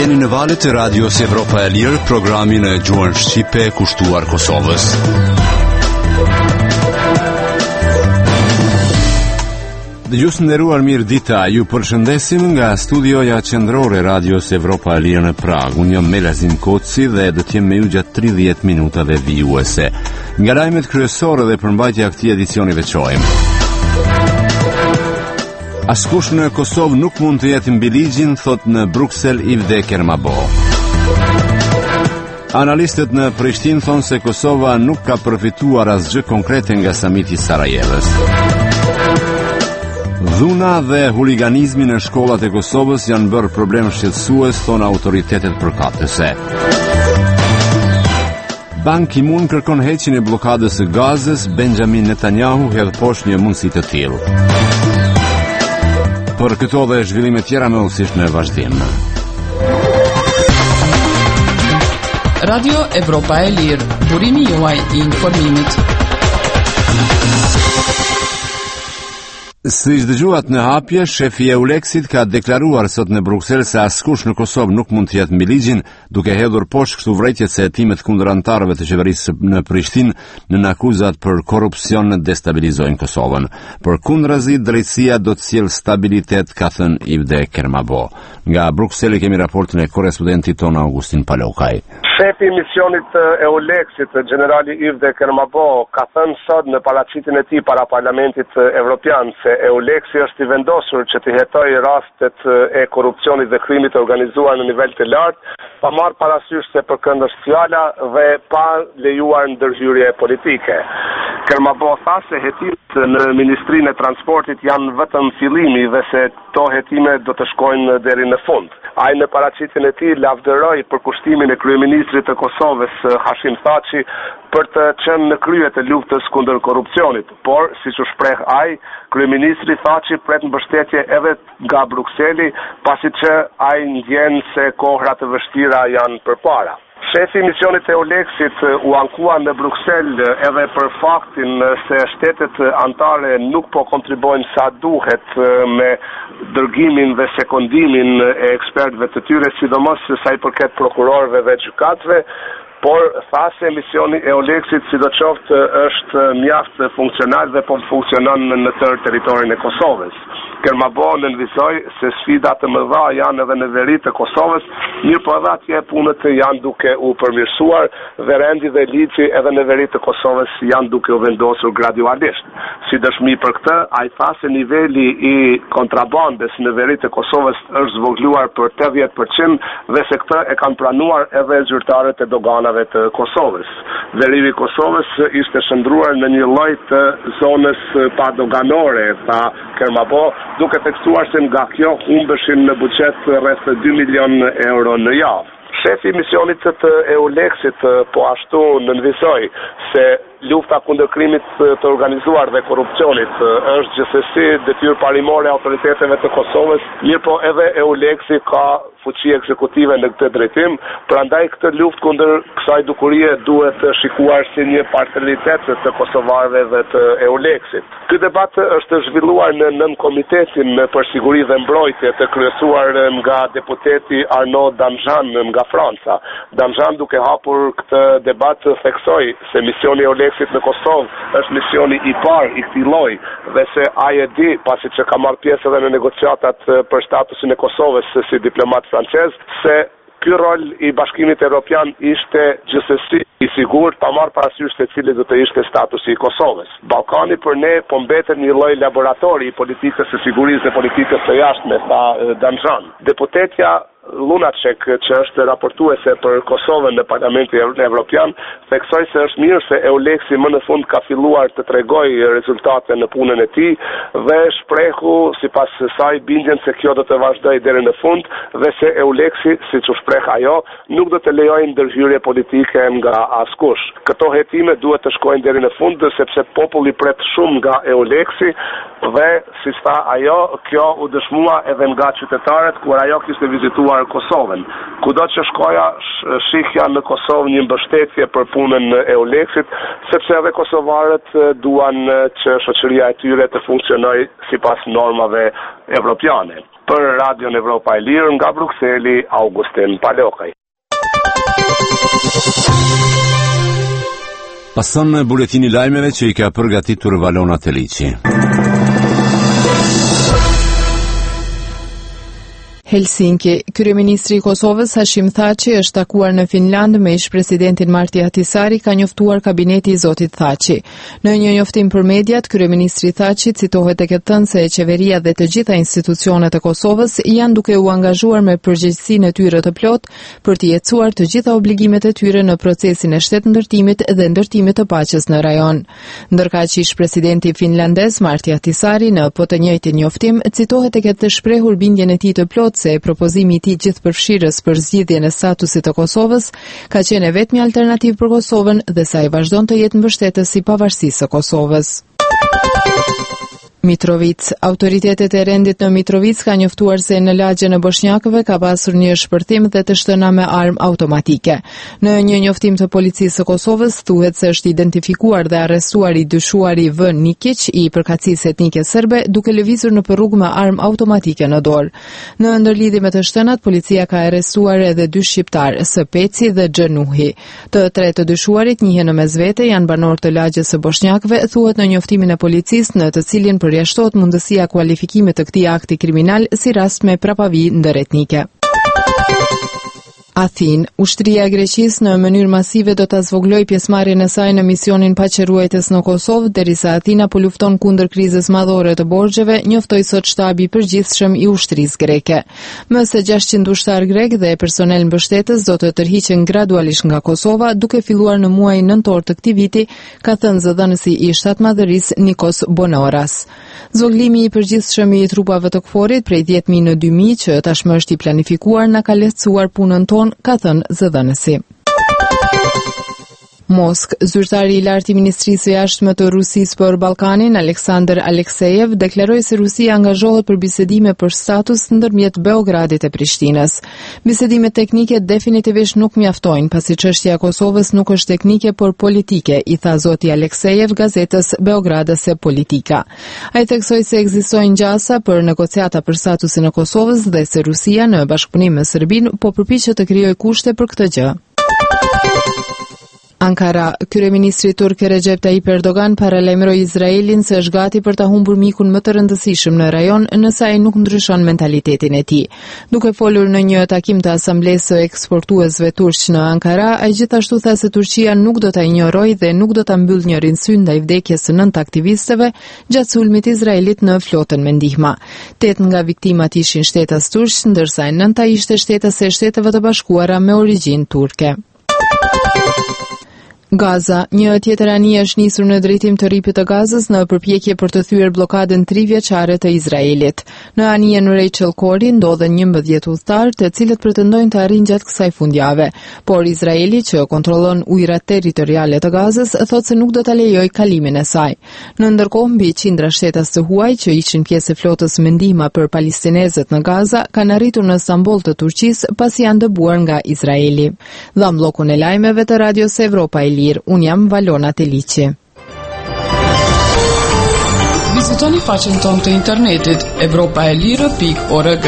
Jeni në valët e Radios Evropa e Lirë, programin e gjuhën shqipe kushtuar Kosovës. Dëgjues nderuar, mirë dita. Ju përshëndesim nga studioja qendrore Radios Evropa e Lirë në Prag. Unë jam Melazim Koci dhe do të jem me ju gjatë 30 minutave vijuese. Nga lajmet kryesore dhe përmbajtja e këtij edicioni veçojmë. Askush në Kosovë nuk mund të jetë mbi ligjin, thot në Bruksel Ivde Kermabo. Analistët në Prishtinë thonë se Kosova nuk ka përfituar asgjë konkrete nga samiti i Sarajevës. Dhuna dhe huliganizmi në shkollat e Kosovës janë bërë problem shqetësues, thonë autoritetet përkatëse. Ban Ki-moon kërkon heqjen e bllokadës së Gazës, Benjamin Netanyahu hedh poshtë një mundësi të tillë. Për këto dhe zhvillime tjera më ulësisht në vazhdim. Radio Evropa e Lirë, burimi juaj i informimit. Si dëgjuat në hapje, shefi e EULEX-it ka deklaruar sot në Bruksel se askush në Kosovë nuk mund të jetë mbi ligjin, duke hedhur poshtë kështu vërejtjet se hetimet kundër anëtarëve të qeverisë në Prishtinë në akuzat për korrupsion destabilizojnë Kosovën. Përkundrazi, drejtësia do të sjellë stabilitet, ka thënë Ivde Kermabo. Nga Brukseli kemi raportin e korrespondentit ton Augustin Palokaj. Shefi i misionit EULEX-it, generali Ivde Kermabo, ka thënë sot në paraqitjen e tij para Parlamentit Evropian se EULEX-i është i vendosur që të hetojë rastet e korrupsionit dhe krimit të organizuar në nivel të lartë, pa marrë parasysh se përkëndës fjala dhe pa lejuar ndërhyrje politike. Kermabo tha se hetimet në Ministrinë e Transportit janë vetëm fillimi dhe se to hetime do të shkojnë deri në fund. Ai në paraqitjen e tij lavdëroi përkushtimin e kryeministrit të Kosovës Hashim Thaçi për të qenë në krye të luftës kundër korrupsionit, por siç u shpreh ai, kryeministri Thaçi pret mbështetje edhe nga Brukseli, pasi që ai ndjen se kohra të vështira janë përpara. Shefi i misionit e EULEX-it u ankua në Bruksel edhe për faktin se shtetet anëtare nuk po kontribojnë sa duhet me dërgimin dhe sekondimin e ekspertëve të tyre, sidomos sa i përket prokurorëve dhe gjykatëve, por tha se misioni e EULEX-it sidoqoftë është mjaft funksional dhe po funksionon në tërë territorin e Kosovës. Kermabo nënvizoi se sfidat të mëdha janë edhe në veri të Kosovës, mirë po edhe atje punët janë duke u përmirësuar dhe rendi dhe ligji edhe në veri të Kosovës janë duke u vendosur gradualisht. Si dëshmi për këtë, ai tha se niveli i kontrabandës në veri të Kosovës është zvogëluar për 80% dhe se këtë e kanë pranuar edhe zyrtarët e doganave të Kosovës. Verimi i Kosovës ishte shndruar në një lloj të zonës pa doganore, tha Kermabo, duke theksuar se nga kjo humbeshin në buxhet rreth 2 milion euro në javë. Shefi i misionit të EULEX-it po ashtu nënvizoi se lufta kundër krimit të organizuar dhe korrupsionit është gjithsesi detyrë parimore e autoriteteve të Kosovës, mirë po edhe EULEX-i ka fuqi ekzekutive në këtë drejtim, prandaj këtë luftë kundër kësaj dukurie duhet shikuar si një partneritet të kosovarëve dhe të EULEX-it. Ky debat është zhvilluar në nën komitetin për siguri dhe mbrojtje të kryesuar nga deputeti Arnaud Danjan nga Franca. Danjan duke hapur këtë debat theksoi se misioni EULEX-it në Kosovë është misioni i parë i këtij lloji dhe se ai e di pasi që ka marrë pjesë edhe në negociatat për statusin e Kosovës si diplomat francez, se ky rol i Bashkimit Evropian ishte gjithsesi i sigurt, pa marrë parasysh se cili do të ishte statusi i Kosovës. Ballkani për ne po mbetet një lloj laboratori i politikës së sigurisë dhe politikës së jashtme, tha Danjan. Deputetja Lunacek, që është raportuese për Kosovën në Parlamentin Evropian, theksoi se është mirë se EULEX-i më në fund ka filluar të tregojë rezultate në punën e tij dhe shprehu sipas saj bindjen se kjo do të vazhdojë deri në fund dhe se EULEX-i, siç u shpreh ajo, nuk do të lejojë ndërhyrje politike nga askush. Këto hetime duhet të shkojnë deri në fund sepse populli pret shumë nga EULEX-i dhe siç tha ajo, kjo u dëshmua edhe nga qytetarët kur ajo kishte vizituar Kosovën. Kudo që shkoja, shihja në Kosovë një mbështetje për punën e EULEX-it, sepse edhe kosovarët duan që shoqëria e tyre të funksionojë sipas normave evropiane. Për Radion Evropa e Lirë nga Brukseli, Augustin Palokaj. Pason buletini lajmeve që I ka përgatitur Valona Teliçi. Helsinki. Kryeministri I Kosovës Hashim Thaçi është takuar në Finland me ish-presidentin Marti Ahtisaari, ka njoftuar kabineti I zotit Thaçi. Në një njoftim për mediat, kryeministri Thaçi citohet e këtë thënë se qeveria dhe të gjitha institucionet e Kosovës janë duke u angazhuar me përgjegjësinë e tyre të plot për të jetësuar të gjitha obligimet e tyre në procesin e shtetëndërtimit dhe ndërtimit të paqes në rajon. Ndërkaq ish-presidenti finlandez Marti Ahtisaari në po të njëjtin njoftim citohet e këtë shprehur bindjen e tij të plot se propozimi I tij gjithëpërfshirës për zgjidhjen e statusit të Kosovës ka qenë vetmi alternativë për Kosovën dhe sa I vazhdon të jetë mbështetës I pavarësisë së Kosovës. Mitrovic. Autoritetet e rendit në Mitrovic ka njoftuar se në lagjen e Boshnjakëve ka pasur një shpërthim dhe të shtëna me armë automatike. Në një njoftim të policisë së Kosovës thuhet se është identifikuar dhe arrestuar I dyshuari V. Nikic I përkatësisë etnike serbe duke lëvizur në rrugë me armë automatike në dorë. Në ndërlidhje me të shtënat, policia ka arrestuar edhe 2 shqiptar, Speci dhe Xhenuhi. Të tre të dyshuarit njihen në mesvete, janë banorë të lagjes së Boshnjakëve, thuhet në njoftimin e policisë në të cilin përjashtohet mundësia kualifikimit të këtij akti kriminal si rast me prapavi ndëretnike. Athin. Ushtria e Greqisë në mënyrë masive do ta zvogëloj pjesëmarrjen e saj në misionin paqeruajtës në Kosovë, derisa Atina po lufton kundër krizës madhore të borxheve, njoftoi sot shtabi I përgjithshëm I ushtrisë greke. Më se 600 ushtar grek dhe personel mbështetës do të tërhiqen gradualisht nga Kosova, duke filluar në muajin nëntor të këtij viti, ka thënë zëdhënësi I shtatmadhërisë Nikos Bonoras. Zvogëlimi I përgjithshëm I trupave të KFOR-it prej 10.000 në 2.000 që tashmë është I planifikuar na ka lehtësuar punën tonë, ka thënë zëdhënësi. Mosk. Zyrtari I lartë I Ministrisë së Jashtme të Rusisë për Ballkanin, Aleksandr Aleksejev, deklaroi se Rusia angazhohet për bisedime për status ndërmjet Beogradit e Prishtinës. Bisedimet teknike definitivisht nuk mjaftojnë, pasi çështja e Kosovës nuk është teknike por politike, I tha zoti Aleksejev gazetës Beogradase Politika. Ai theksoi se ekzistojnë ngjasa për negociata për statusin e Kosovës dhe se Rusia në bashkëpunim me Serbinë po përpiqet të krijojë kushte për këtë gjë. Ankara. Kryeministri turk Recep Tayyip Erdogan paralajmëroi Izraelin se është gati për ta humbur mikun më të rëndësishëm në rajon nëse ai nuk ndryshon mentalitetin e tij. Duke folur në një takim të asamblesë së eksportuesve turq në Ankara, ai gjithashtu tha se Turqia nuk do ta injorojë dhe nuk do ta mbyll njërin sy ndaj vdekjes së 9 aktivistëve gjatë sulmit Izraelit në flotën me ndihmë. 8 nga viktimat ishin shtetas turq, ndërsa e 9-ta ishte shtetase e Shteteve të Bashkuara me origjinë turke. Gaza. Një tjetër anije është nisur në drejtim të rripit të Gazës në përpjekje për të thyer bllokadën 3 vjeçare të Izraelit. Në anijen Rachel Corrie ndodhen 11 udhëtar, të cilët pretendojnë të arrijnë gjatë kësaj fundjavë, por Izraeli, që kontrollon ujërat territoriale të Gazës, thotë se nuk do ta lejojë kalimin e saj. Në ndërkohë, mbi qindra shtetas të huaj që ishin pjesë e flotës me ndihmë për palestinezët në Gaza kanë arritur në Stamboll të Turqisë pasi janë dëbuar nga Izraeli. Dha bllokun e lajmeve të Radios Evropa e Lirë. Unë jam Valona Teliçi. Vizitoni faqen tonë të internetit evropaelire.org.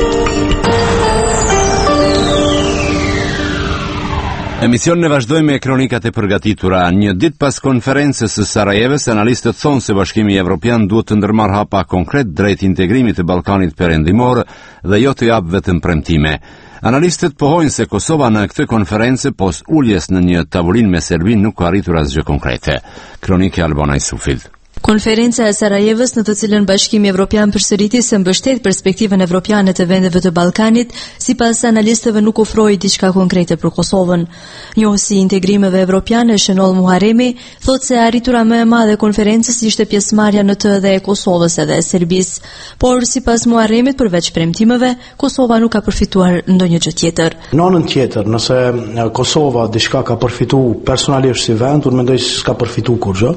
Emisionin e vazhdojmë me kronikat e përgatitura. Një ditë pas konferencës së Sarajevës, analistët thonë se Bashkimi Evropian duhet të ndërmarrë hapa konkret drejt integrimit të Ballkanit perëndimor dhe jo të japë vetëm premtime. Analistët pohojnë se Kosova në këtë konferencë pos uljes në një tavolinë me Serbinë nuk ka arritur asgjë konkrete. Kronikë Albana Isufil. Konferenca e Sarajevës, në të cilën Bashkimi Evropian përsëriti se mbështet perspektivën evropiane të vendeve të Ballkanit, sipas analistëve nuk ofroi diçka konkrete për Kosovën. Njohësi I integrimeve evropiane Shënoll Muharremi thotë se arritura më e madhe e konferencës ishte pjesëmarrja në të edhe e Kosovës edhe e Serbisë, por sipas Muharremit, përveç premtimeve, Kosova nuk ka përfituar ndonjë gjë tjetër. Në anën tjetër, nëse Kosova diçka ka përfituar personalisht si vend, unë mendoj se s'ka përfituar kurrë.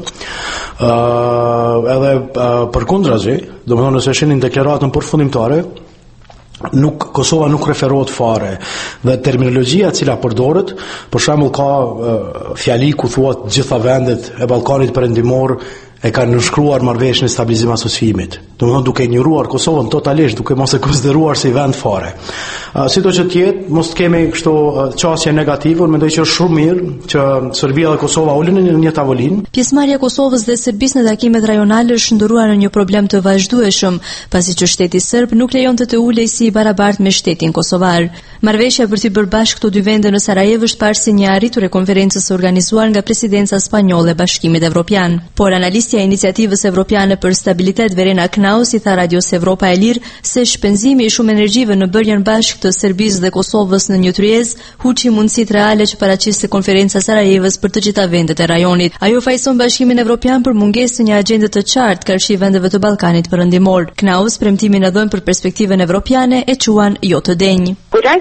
Edhe përkundrazi, domethënë nëse shihni deklaratën përfundimtare, Kosova nuk referohet fare dhe terminologjia e cila përdoret, për shembull ka fjali ku thuhet gjitha vendet e Ballkanit perëndimor e kanë nënshkruar marrëveshjen e stabilizimit asociimit. Domethënë duke ignoruar Kosovën totalisht, duke mos e konsideruar si vend fare. Sido që të jetë, mos të kemi kështu çështje negative, mendoj që është shumë mirë që Serbia dhe Kosova ulën në një tavolinë. Pjesëmarrja e Kosovës dhe Serbisë në takimet rajonale është ndëruar në një problem të vazhdueshëm, pasi që shteti serb nuk lejonte të ulej si i barabartë me shtetin kosovar. Marrëveshja për të bërë bashkë këto dy vende në Sarajevo është parë si një arritur e konferencës organizuar nga presidenca spanjolle e Bashkimit Evropian. Por analistja e iniciativës evropiane për stabilitet Verena Knaus i tha Radios Evropa e Lirë se shpenzimi i shumë energjive në bërjen bashkë të Serbisë dhe Kosovës në një tryezë huqi mundësitë reale që paraqiste konferenca Sarajevës për të gjitha vendet e rajonit. Ajo fajson Bashkimin Evropian për mungesën e një agjende të qartë karshi vendeve të Ballkanit perëndimor. Knaus premtimin e dhënë për perspektivën evropiane e quan jo të denjë.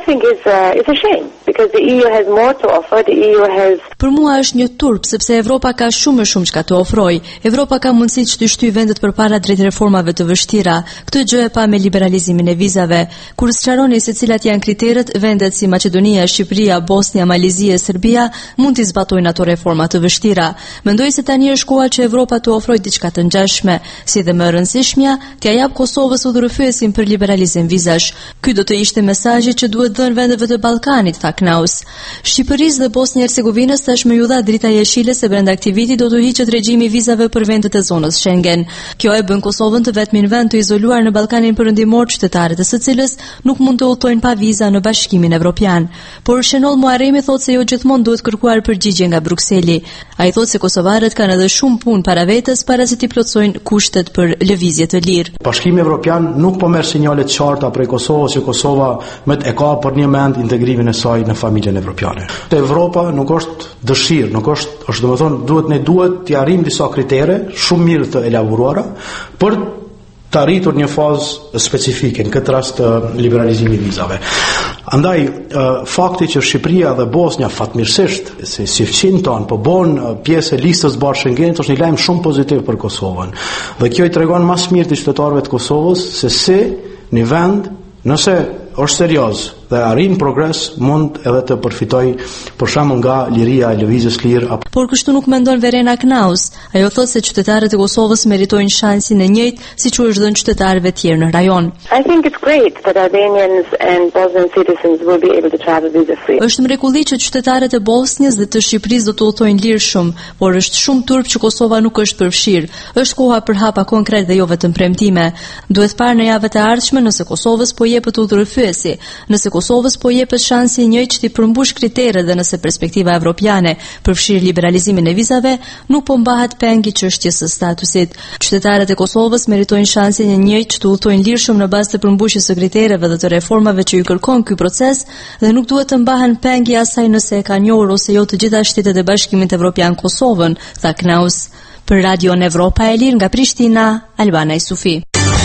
It's a shame because the EU has more to offer. The EU has. Për mua është një turp sepse Evropa ka shumë më shumë çka të ofrojë. Evropa ka mundësi që të shtyjë vendet përpara drejt reformave të vështira. Këtë gjë e pa me liberalizimin e vizave. Kur sqaroni se cilat janë kriteret, vendet si Maqedonia, Shqipëria, Bosnia, Malizia e Serbia mund të zbatojnë ato reforma të vështira. Mendoj se tani është koha që Evropa të ofrojë diçka të ngjashme, si dhe më e rëndësishmja, t'ia jap Kosovës udhërrëfyesin për liberalizim vizash. Ky do të ishte mesazhi që duhet dhënë vendeve të Ballkanit, tha Knaus. Shqipërisë dhe Bosnjë-Hercegovinës tashmë ju dha drita jeshile se brenda këtij viti do të hiqet regjimi vizave për vendet e zonës Schengen. Kjo e bën Kosovën të vetmin vend të izoluar në Ballkanin perëndimor, qytetarët e së cilës nuk mund të udhtojnë pa viza në Bashkimin Evropian. Por Shënoll Muharremi thotë se jo gjithmonë duhet kërkuar përgjigje nga Brukseli. Ai thotë se kosovarët kanë edhe shumë punë para vetes para se të plotësojnë kushtet për lëvizje të lirë. Bashkimi Evropian nuk po merr sinjale të qarta prej Kosovës që Kosova e ka për një mend integrimin e saj në familjen evropiane. Evropa nuk është dëshirë, nuk është domethënë duhet të arrijmë disa kritere shumë mirë të elaboruara për të arritur një fazë specifike, në këtë rast liberalizimi i vizave. Andaj, fakti që Shqipëria dhe Bosnia fatmirësisht se si fqin tonë po bën pjesë e listës bashkë Schengenit është një lajm shumë pozitiv për Kosovën. Dhe kjo i tregon më së miri të qytetarëve të Kosovës se si një vend, nëse është serioz dhe arrin progres, mund edhe të përfitoj për shembull nga liria e lëvizjes lirë. Por kështu nuk mendon Verena Knaus. Ajo thotë se qytetarët e Kosovës meritojnë shansin e njëjtë siç u është dhënë qytetarëve të tjerë në rajon. I think it's great that Albanians and Bosnian citizens will be able to travel visa free. Është mrekulli që qytetarët e Bosnjës dhe të Shqipërisë do të udhtojnë lirë shumë, por është shumë turp që Kosova nuk është përfshirë. Është koha për hapa konkret dhe jo vetëm premtime. Duhet parë në javët e ardhshme nëse Kosovës po jepet udhërrëfyesi, nëse Kosovës po jepet shansi i njëjtë që të përmbush kriteret dhe nëse perspektiva evropiane përfshir liberalizimin e vizave, nuk po mbahet peng i çështjes së statusit. Qytetarët e Kosovës meritojnë shansin e njëjtë që të udhtojnë lirshëm në bazë të përmbushjes së kritereve dhe të reformave që i kërkon ky proces dhe nuk duhet të mbahen peng i asaj nëse e kanë njohur ose jo të gjitha shtetet e Bashkimit Evropian Kosovën, tha Knaus. Për Radio Evropa e Lirë nga Prishtina, Albana Isufi.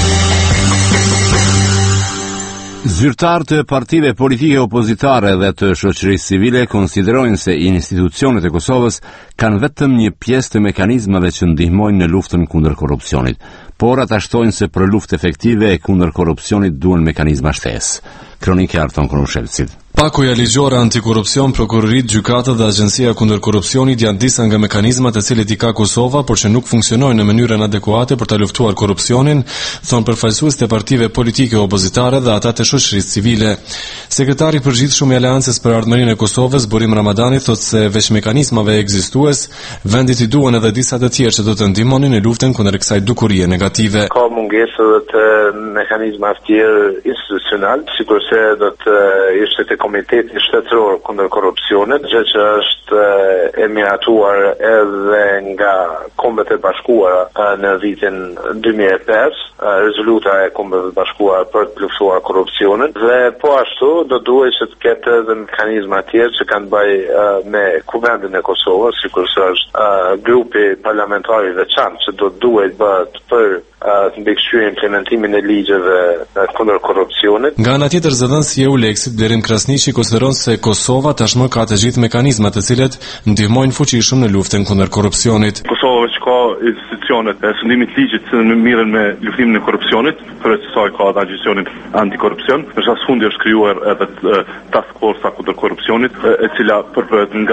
Zyrtarët e partive politike opozitare dhe të shoqërisë civile konsiderojnë se institucionet e Kosovës kanë vetëm një pjesë të mekanizmave që ndihmojnë në luftën kundër korrupsionit, por ata shtojnë se për luftë efektive e kundër korrupsionit duhen mekanizma shtesë. Kronika e Arton Krushevcit. Pakoja ligjore antikorrupsion, prokurorit, gjykatët dhe agjencia kundër korrupsionit janë disa nga mekanizmat e cilët i ka Kosova, por që nuk funksionojnë në mënyrën adekuate për ta luftuar korrupsionin, thonë përfaqësuesit e partive politike opozitare dhe ata të shoqërisë civile. Sekretari i përgjithshëm i Aleancës për Ardhmërinë e Kosovës, Burim Ramadani, thotë se veç mekanizmave ekzistues, vendit i duhen edhe disa të tjerë që do të ndihmonin në luftën kundër kësaj dukurie negative. Ka mungesë edhe të mekanizma të tjerë institucional, sikurse do të ishte te Komiteti Shtetëror kundër Korrupsionit, gjë që është e miratuar edhe nga Kombet e Bashkuara në vitin 2005, rezoluta e Kombeve të Bashkuara për të luftuar korrupsionin, dhe po ashtu do duhet që të ketë edhe mekanizma të tjerë që kanë bëj me Kuvendin e Kosovës, sikurse është grupi parlamentar i veçantë që do duhet bëhet për të mbikëqyrë implementimin e ligjeve kundër korrupsionit. Nga ana tjetër, zëdhënësi i EULEX-it Blerim Krasniqi konsideron se Kosova tashmë ka të gjithë mekanizmat të cilët ndihmojnë fuqishëm në luftën kundër korrupsionit. Kosova që ka institucionet e sundimit ligjit që mirën me luftimin e korrupsionit, përveç saj ka dhe agjencionin antikorrupsion. Në shas fundi është krijuar edhe task force kundër korrupsionit, e cila përpëhet nga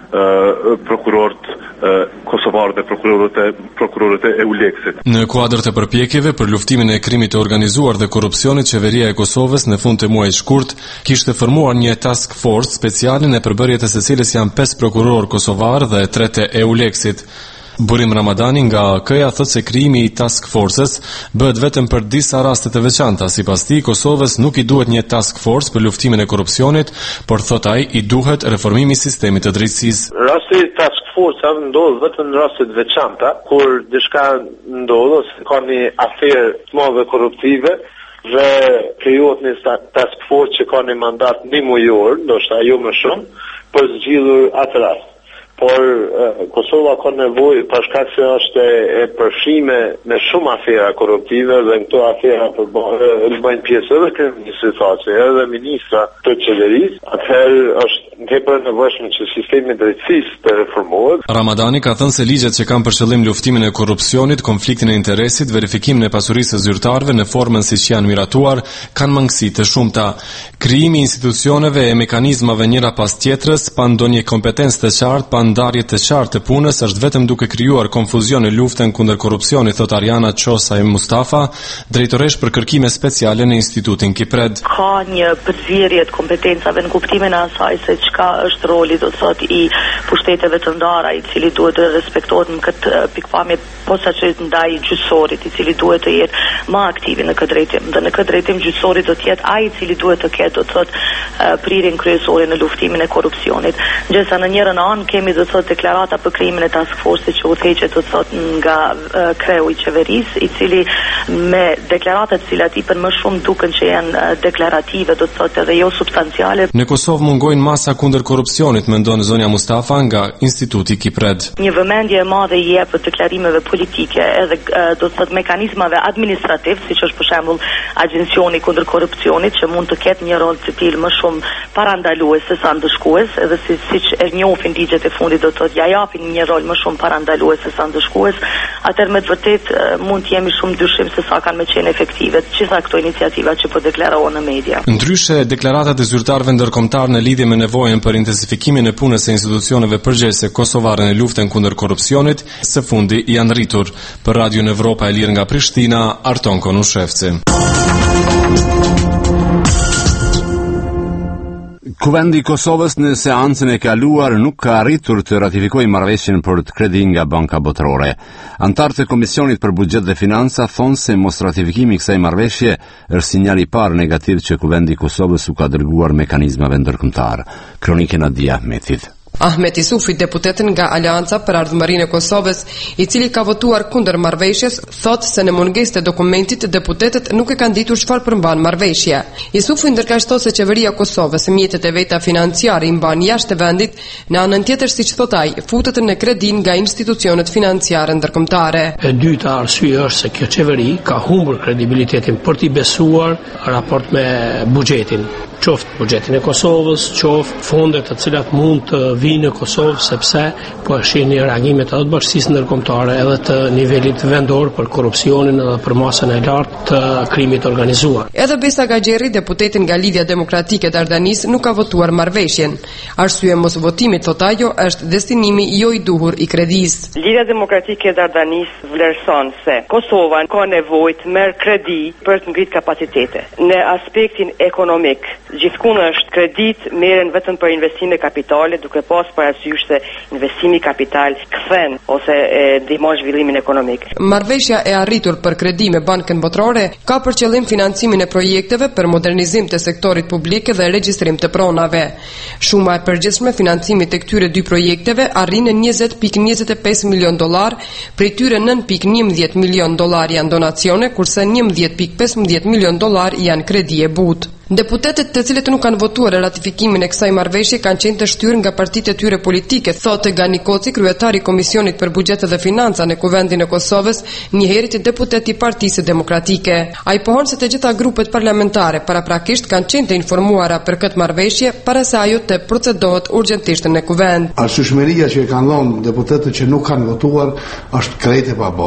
prokurorët kosovarë dhe prokurorët e EULEX-it. Në kuadër të përpjekjeve për luftimin e krimit të organizuar dhe korrupsionit, qeveria e Kosovës në fund të muajit shkurt kishte formuar një task force speciale në përbërje të së cilës janë 5 prokurorë kosovarë dhe 3 të EULEX-it. Burim Ramadani nga AK-ja thotë se krijimi i task forces bëhet vetëm për disa raste të veçanta. Sipas tij, Kosovës nuk i duhet një task force për luftimin e korrupsionit, por thot ai i duhet reformimi i sistemit të drejtësisë. Rasti task force ndodh vetëm në raste të veçanta, kur diçka ndodh ose ka një aferë të madhe korruptive dhe krijohet një task force që ka një mandat 1 mujor, ndoshta jo më shumë, për zgjidhur atë rast. Por Kosova ka nevojë për shkak se është e përfshime me shumë afera korruptive dhe këto afera bëjnë pjesë edhe kryeministri Thaçi, edhe ministra të qeverisë, atëherë është tepër nevojshme që sistemi i drejtësisë të reformohet. Ramadani ka thënë se ligjet që kanë për qëllim luftimin e korrupsionit, konfliktin e interesit, verifikimin e pasurisë së zyrtarëve në formën siç janë miratuar, kanë mangësi të shumta. Krijimi i institucioneve e mekanizmave njëra pas tjetrës pa ndonjë kompetencë të qartë, ndarje të qartë të punës është vetëm duke krijuar konfuzion në luftën kundër korrupsionit, thot Ariana Qosaj Mustafa, drejtoresh për kërkime speciale në Institutin Kipred. Ka një përzierje të kompetencave në kuptimin e asaj se çka është roli do të thot i pushteteve të ndara, i cili duhet të respektohet në këtë pikpamje posaçërisht ndaj gjyqësorit, i cili duhet të jetë më aktiv në këtë drejtim. Dhe në këtë drejtim gjyqësori do të jetë ai i cili duhet të ketë do të thot prirjen kryesore në luftimin e korrupsionit. Ndërsa në njërin anë kemi do të thot deklarata për krijimin e task force që udhëheqet do të thot nga kreu i qeverisë, i cili me deklaratat të cilat i më shumë duken që janë deklarative, do të thot edhe jo substanciale. Në Kosovë mungojnë masa kundër korrupsionit, mendon Zonja Mustafa nga Instituti Kipred. Një vëmendje e madhe i jepet deklarimeve politike edhe do të thot mekanizmave administrativ, siç është për shembull agjencioni kundër korrupsionit, që mund të ketë një rol të tillë më shumë parandalues se sa ndëshkues, edhe siç e njohin ligjet e fundit do të thotë ja japin një rol më shumë parandalues se sa ndëshkues, atëherë me të vërtetë mund të jemi shumë dyshim se sa kanë më qenë efektive të gjitha këto iniciativa që po deklarohen në media. Ndryshe, deklaratat e zyrtarëve ndërkombëtar në lidhje me nevojën për intensifikimin e punës së institucioneve përgjegjëse kosovare në luftën kundër korrupsionit, së fundi janë rritur. Për Radio Evropa e Lirë nga Prishtina, Arton Konushevci. Kuvendi i Kosovës në seancën e kaluar nuk ka arritur të ratifikojë marrëveshjen për të kredi nga Banka Botërore. Antarët e Komisionit për Buxhet dhe Financa thonë se mos ratifikimi i kësaj marrëveshje është sinjal i parë negativ që Kuvendi i Kosovës u ka dërguar mekanizmave ndërkombëtar. Kronikë Nadia Ahmetit. Ahmet Isufi, deputet nga Aleanca për Ardhmërinë e Kosovës, i cili ka votuar kundër marrëveshjes, thotë se në mungesë të dokumentit deputetët nuk e kanë ditur çfarë përmban marrëveshja. Isufi ndërkashton se qeveria e Kosovës, mjetet e veta financiare i mban jashtë vendit, në anën tjetër siç thot ai, futet në kredi nga institucionet financiare ndërkombëtare. E dyta arsye është se kjo qeveri ka humbur kredibilitetin për t'i besuar raport me buxhetin. Qoftë buxhetin e Kosovës, qoftë fondet të cilat mund të vinë në Kosovë, sepse po shihen reagimet të bashkisë ndërkombëtare edhe të nivelit vendor për korrupsionin edhe për masën e lartë të krimit organizuar. Edhe Besa Gaxherri, deputeti nga Lidhja Demokratike e Dardanis, nuk ka votuar marrëveshjen. Arsyeja mos votimit, thot ajo, është destinimi jo i duhur i kredisë. Lidhja Demokratike e Dardanis vlerëson se Kosova ka nevojë të merr kredi për të ngritur kapacitete. Në aspektin ekonomik, gjithkund është kredit merren vetëm për investime kapitale, duke pas parasysh se investimi kapital kthen ose ndihmon zhvillimin ekonomik. Marrëveshja e arritur për kredi me Bankën Botërore ka për qëllim financimin e projekteve për modernizim të sektorit publik dhe regjistrim të pronave. Shuma e përgjithshme financimit të këtyre dy projekteve arrin në $20.25 milion, prej tyre $9.11 milion janë donacione, kurse $11.15 milion janë kredi e butë. Deputetët të cilët nuk kanë votuar ratifikimin e kësaj marrëveshje kanë qenë të shtyrë nga partitë e tyre politike, thotë Gani Koci, kryetari i Komisionit për Buxhet dhe Financa në Kuvendin e Kosovës, njëherët deputet i Partisë Demokratike. Ai pohon se të gjitha grupet parlamentare paraprakisht kanë qenë të informuara për këtë marrëveshje para se ajo të procedohet urgjentisht në Kuvend. Arsyeshmëria që e kanë dhënë deputetët që nuk kanë votuar është krejt e pa bazë.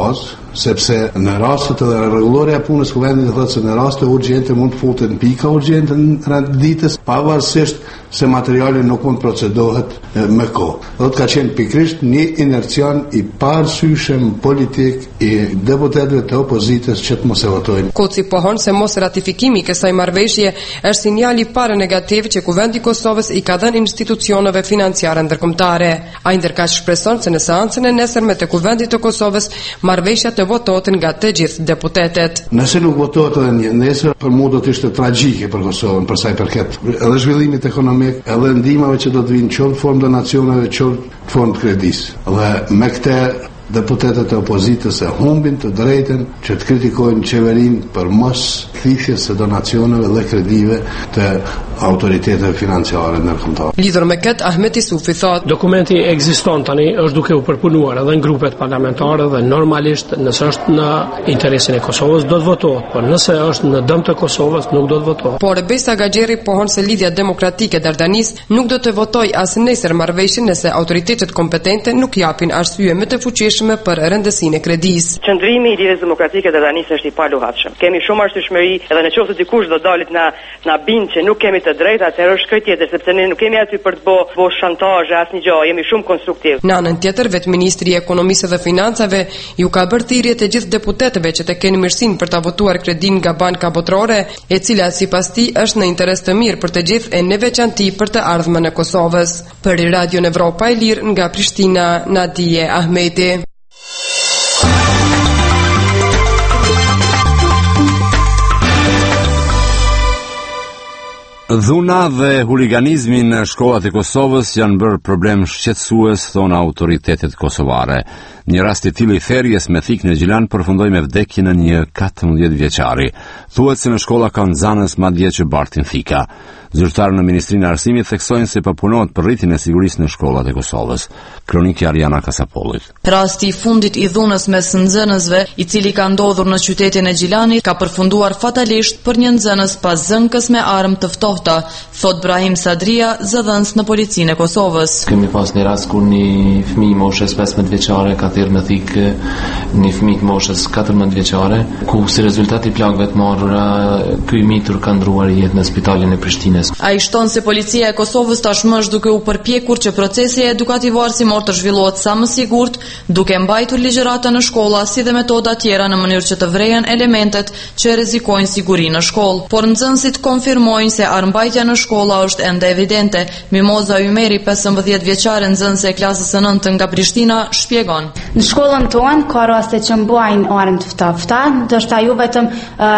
sepse në rastet e rregullorja e punës kuvendi thotë se në raste urgjente mund të futet në pika urgjente në rand ditës, pavarësisht se materiali nuk mund procedohet me kohë. Do të ka qenë pikrisht një inercion i parësyshëm politik i deputetëve të opozitës që të mos e votojnë. Koci pohon se mos ratifikimi i kësaj marrëveshje është sinjali i parë negativ që kuvendi i Kosovës i ka dhënë institucioneve financiare ndërkombëtare. Ai ndërkaq shpreson se në seancën e nesërme të kuvendit të Kosovës marrëveshja të votohet nga të gjithë deputetët. Nëse nuk votohet edhe nesër, për mua do të ishte tragjike për Kosovën, për sa i përket edhe zhvillimit ekonomik, edhe ndihmave që do të vinë qoftë në formë donacioneve, qoftë në formë të kredisë. Dhe me këtë deputetët e opozitës e humbin të drejtën që të kritikojnë qeverinë për mos thithjes së donacioneve dhe kredive të autoriteteve financiare ndërkombëtare. Lidhur me këtë, Ahmet Isufi thotë: dokumenti ekziston tani, është duke u përpunuar edhe në grupet parlamentare dhe normalisht nëse është në interesin e Kosovës do të votohet, por nëse është në dëm të Kosovës nuk do të votohet. Por Besa Gaxheri pohon se Lidhja Demokratike e Dardanis nuk do të votojë as nesër marrëveshjen nëse autoritetet kompetente nuk japin arsye më të fuqishme për rëndësinë e kredisë. Qëndrimi i Lidhjes Demokratike të Dardanis është i paluhatshëm. Kemi shumë arsyeshmëri edhe në qoftë se dikush do dalit na bind që nuk kemi të drejtë, atëherë është krejt tjetër, sepse ne nuk kemi aty për të bo shantazhe asnjë gjë, jemi shumë konstruktiv. Në anën tjetër, vetë Ministri i Ekonomisë dhe Financave ju ka bërë thirrje të gjithë deputetëve që të kenë mirësinë për ta votuar kredin nga banka botërore, e cila sipas tij është në interes të mirë për të gjithë e në veçanti për të ardhmen e Kosovës. Për Radio Evropa e Lirë nga Prishtina, Nadije Ahmeti. Dhuna dhe huliganizmi në shkollat e Kosovës janë bërë problem shqetësues, thonë autoritetet kosovare. Një rast i tillë i therrjes me thik në Gjilan përfundoi me vdekjen e një 14 vjeçari. Thuhet se në shkolla ka nxënës madje që bartin thika. Zyrtarë në Ministrinë e Arsimit theksojnë se po punohet për rritjen e sigurisë në shkollat e Kosovës. Kronikë Ariana Kasapollit. Rasti i fundit i dhunës mes nxënësve, i cili ka ndodhur në qytetin e Gjilanit, ka përfunduar fatalisht për një nxënës pas zënkës me armë të ftohta, thot Brahim Sadria, zëdhënës në policinë e Kosovës. Kemi pas një rast kur një fëmijë moshës 15 vjeçare ka thirrë me thik një fëmijë moshës 14 vjeçare, ku si rezultat i plagëve të marrura, ky i mitur ka ndruar jetën në spitalin e Prishtinës. Ai shton se policia e Kosovës tashmë është duke u përpjekur që procesi edukativ arsimor të zhvillohet sa më sigurt, duke mbajtur ligjërata në shkolla si dhe metoda tjera në mënyrë që të vrehen elementet që rrezikojnë sigurinë në shkollë. Por nxënësit konfirmojnë se armbajtja në shkolla është ende evidente. Mimoza Ymeri, 15 vjeçare nxënëse e klasës së 9 nga Prishtina, shpjegon. Në shkollën tonë ka raste që mbajnë armë të ftohta, ndoshta ju vetëm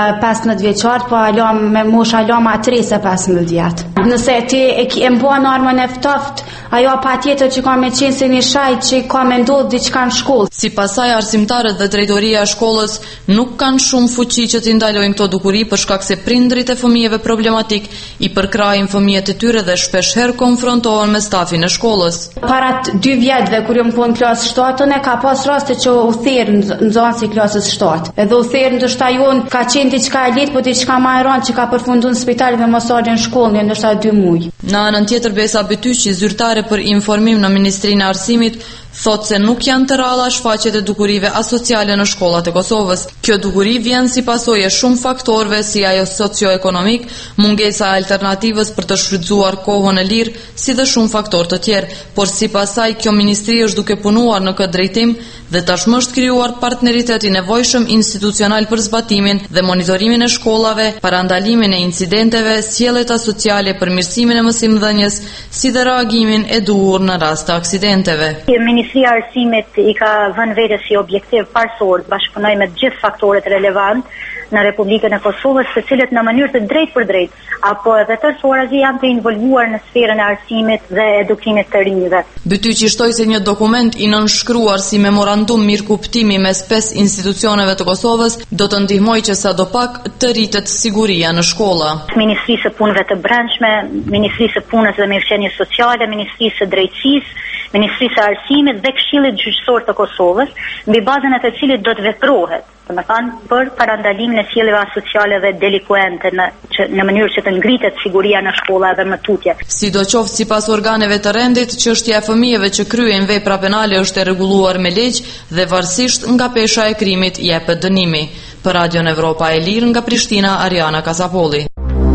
15 vjeçar, po me mosha lama 13-15 vjet. Nëse ti e mbajnë armën e ftoftë, ajo patjetër që ka me qenë se një shajt që ka me ndodhë diçka në shkollë. Sipas saj, arsimtarët dhe drejtoria e shkollës nuk kanë shumë fuqi që t'i ndalojnë këto dukuri për shkak se prindrit e fëmijëve problematik i përkrajnë fëmijët e tyre dhe shpeshherë konfrontohen me stafin e shkollës. Para 2 vjetëve kur jam punë klasë 7, ka pas raste që u therr nxënësi klasës 7. Edhe u therr ndoshta jon ka qenë diçka e lehtë, po diçka më e rëndë që ka përfunduar në spital me mosazhin në shkollë, ndoshta 2 muaj. Në anën tjetër, Besa Bytyqi, zyrtare për informim në Ministrinë e Arsimit, thot se nuk janë të ralla shfaqjet e dukurive asociale në shkollat e Kosovës. Kjo dukuri vjen si pasojë shumë faktorëve si ajo socioekonomik, mungesa e alternativës për të shfrytzuar kohën e lirë, si dhe shumë faktorë të tjerë. Por sipas saj, kjo ministri është duke punuar në këtë drejtim dhe tashmë është krijuar partneritet i nevojshëm institucional për zbatimin dhe monitorimin e shkollave, parandalimin e incidenteve, sjelljet asociale, përmirësimin e mësimdhënies, si dhe reagimin e duhur në rast të aksidenteve. Ministria e Arsimit i ka vënë vetes si objektiv parsor të bashkëpunojë me të gjithë faktorët relevant në Republikën e Kosovës, të cilët në mënyrë të drejtë për drejtë apo edhe tërësuarazi janë të involvuar në sferën e arsimit dhe edukimit të rinjve. Bytyqi shtoi se një dokument i nënshkruar si memorandum mirëkuptimi mes 5 institucioneve të Kosovës do të ndihmojë që sadopak të rritet siguria në shkolla. Ministrisë së Punëve të Brendshme, Ministrisë së Punës dhe Mirëqenies Sociale, Ministrisë së Drejtësisë, Ministrisë së Arsimit dhe Këshillit Gjyqësor të Kosovës, mbi bazën e të cilit do të veprohet Domethënë për parandalimin e sjelljeve asociale dhe delikuente në mënyrë që të ngritet siguria në shkolla edhe më tutje. Sidoqoftë sipas organeve të rendit, çështja e fëmijëve që kryejnë vepra penale është e rregulluar me ligj dhe varësisht nga pesha e krimit jepet dënimi. Për Radion Evropa e Lirë nga Prishtina, Ariana Kazapolli.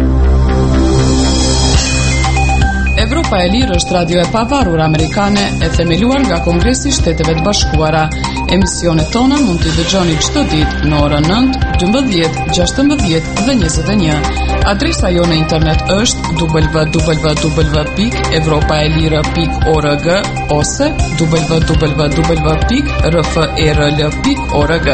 Evropa e Lirë është radio e pavarur amerikane e themeluar nga Kongresi i Shteteve të Bashkuara. Emisionet tona mund t'i dëgjoni çdo ditë në orën 9, 12, 16 dhe 21. Adresa jo në internet është www.evropaelire.org ose www.rferl.org.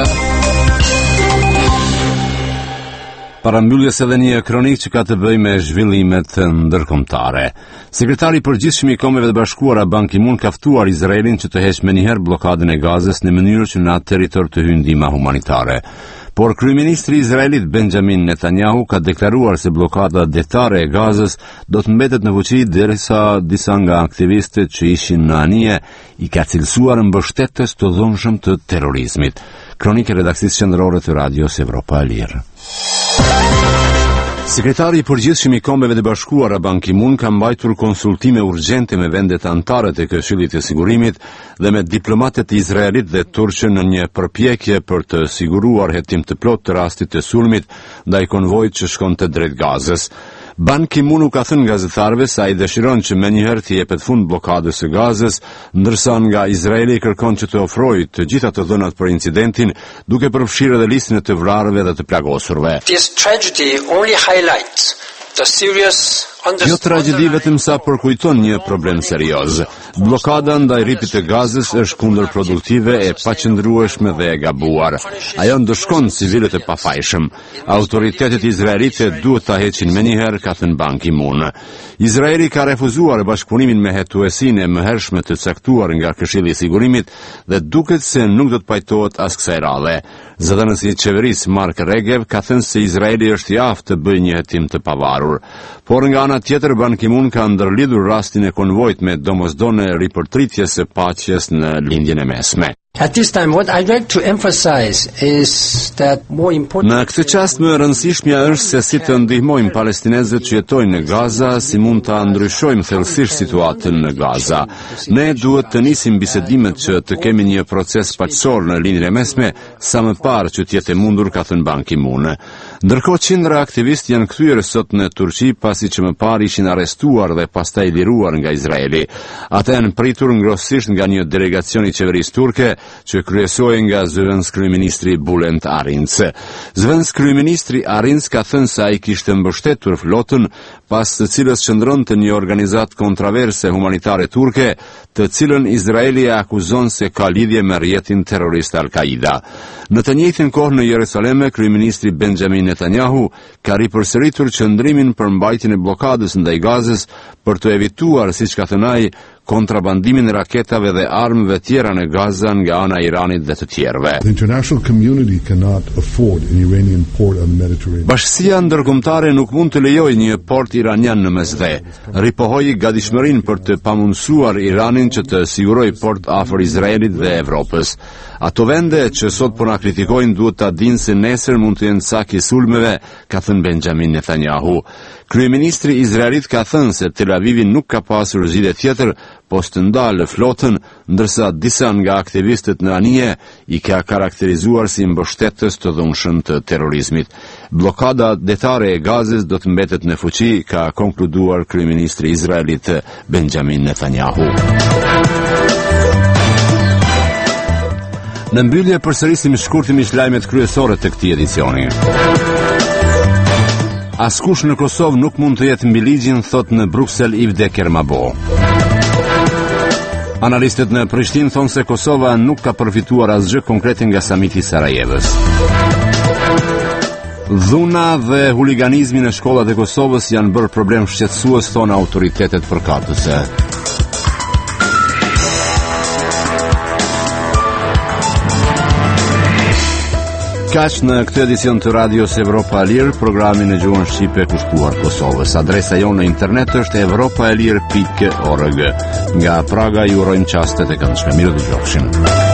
Parambylljes edhe një kronik që ka të bëjë me zhvillimet ndërkombëtare. Sekretari i përgjithshëm i Kombeve të Bashkuara Ban Ki-moon ka ftuar Izraelin që të heqë menjëherë bllokadën e Gazës në mënyrë që në atë territor të hyjë ndihma humanitare. Por kryeministri i Izraelit Benjamin Netanyahu ka deklaruar se bllokada detare e Gazës do të mbetet në fuqi derisa disa nga aktivistët që ishin në anije i ka cilësuar mbështetës të dhunshëm të terrorizmit. Kronikë e redakcisë qendrore të Radios Evropa e Lirë. Sekretari i përgjithshëm i Kombeve të Bashkuara Ban Ki-moon ka mbajtur konsultime urgjente me vendet anëtare të Këshillit të Sigurimit dhe me diplomatët e Izraelit dhe turqë në një përpjekje për të siguruar hetim të plotë të rastit të sulmit ndaj konvojit që shkonte drejt Gazës. Ban Ki-moon u ka thënë gazetarëve se ai dëshiron që menjëherë të jepet fund bllokadës së Gazës, ndërsa nga Izraeli kërkon që të ofrojë të gjitha të dhënat për incidentin, duke përfshirë edhe listën e të vrarëve dhe të plagosurve. This tragedy only highlights the serious. Kjo tragjedi vetëm sa përkujton një problem serioz. Bllokada ndaj rripit të Gazës është kundërproduktive, e paqëndrueshme dhe e gabuar. Ajo ndëshkon civilët e pafajshëm. Autoritetet izraelite duhet ta heqin menjëherë, ka thënë Ban Ki-moon. Izraeli ka refuzuar bashkëpunimin me hetuesinë e mëhershme të caktuar nga Këshilli i Sigurimit dhe duket se nuk do të pajtohet as kësaj radhe. Zëdhënësi i qeverisë Mark Regev ka thënë se Izraeli është i aftë të bëjë një hetim të pavarur. Por nga ana tjetër, Ban Ki-moon ka ndërlidhur rastin e konvojit me domosdoshme ripërtritje së paqes në lindjen e mesme. At this time, what I'd like to emphasize is that more important. Në këtë çast më e rëndësishmja është se si të ndihmojmë palestinezët që jetojnë në Gaza, si mund ta ndryshojmë thellësisht situatën në Gaza. Ne duhet të nisim bisedimet që të kemi një proces paqësor në lindjen e mesme sa më parë që të jetë mundur, ka thënë Ban Ki-moon. Ndërkohë qindra aktivistë janë kthyer sot në Turqi pasi që më parë ishin arrestuar dhe pastaj liruar nga Izraeli. Ata janë pritur ngrohtësisht nga një delegacion i qeverisë turke që kryesoi nga zëvendës kryeministri Bülent Arınç. Zëvendës kryeministri Arınç ka thënë se ai kishte mbështetur flotën pas të cilës qëndronte një organizatë kontraverse humanitare turke, të cilën Izraeli e akuzon se ka lidhje me rrjetin terrorist Al-Qaida. Në të njëjtën kohë në Jerusalem, kryeministri Benjamin Netanyahu ka ripërsëritur qëndrimin për mbajtjen e bllokadës ndaj Gazës për të evituar, siç ka thënë ai, kontrabandimin e raketave dhe armëve tjera në Gaza nga ana e Iranit dhe të tjerëve. Bashkësia ndërkombëtare nuk mund të lejojë një port iranian në Mesdhe. Ripohoi gatishmërinë për të pamundsuar Iranin që të sigurojë port afër Izraelit dhe Evropës. Ato vende që sot po na kritikojnë duhet ta dinë se nesër mund të jenë cak i sulmeve, ka thënë Benjamin Netanyahu. Kryeministri izraelit ka thënë se Tel Avivi nuk ka pasur zgjidhje tjetër post të ndalë flotën, ndërsa disa nga aktivistët në anije i ka karakterizuar si mbështetës të dhunshëm të terrorizmit. Bllokada detare e Gazës do të mbetet në fuqi, ka konkluduar kryeministri izraelit Benjamin Netanyahu. Në mbyllje përsërisim shkurtimisht lajmet kryesore të këtij edicioni. Askush në Kosovë nuk mund të jetë mbi ligjin, thot në Bruksel Ivde Kermabo. Analistët në Prishtinë thonë se Kosova nuk ka përfituar asgjë konkrete nga samiti i Sarajevës. Dhuna dhe huliganizmi në shkollat e Kosovës janë bërë problem shqetësues, thonë autoritetet përkatëse. Kaq në këtë edicion të Radios Evropa e Lirë, programin në gjuhën shqipe kushtuar Kosovës. Adresa jonë në internet është europaelir.org. Nga Praga ju urojmë çastet e këndshme. Mirë dëgjofshim.